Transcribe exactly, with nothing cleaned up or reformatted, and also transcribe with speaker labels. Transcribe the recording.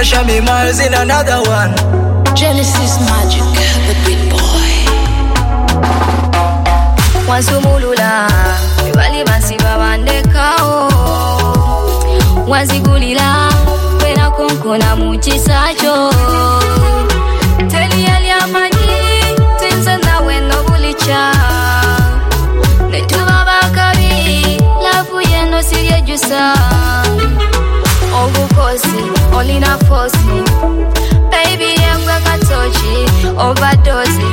Speaker 1: Marsha me miles in another one.
Speaker 2: Genesis Magic, the big boy.
Speaker 3: Wansumulula, wali masiba bandekao. Wanzigulila, pena kunkuna muchisacho. Teli ali amani, tenza na weno bulicha. Netuba bakari, lafu yeno siye jusa. Ogukosi, olina fosi. Baby, I'm gonna touch it, overdose it.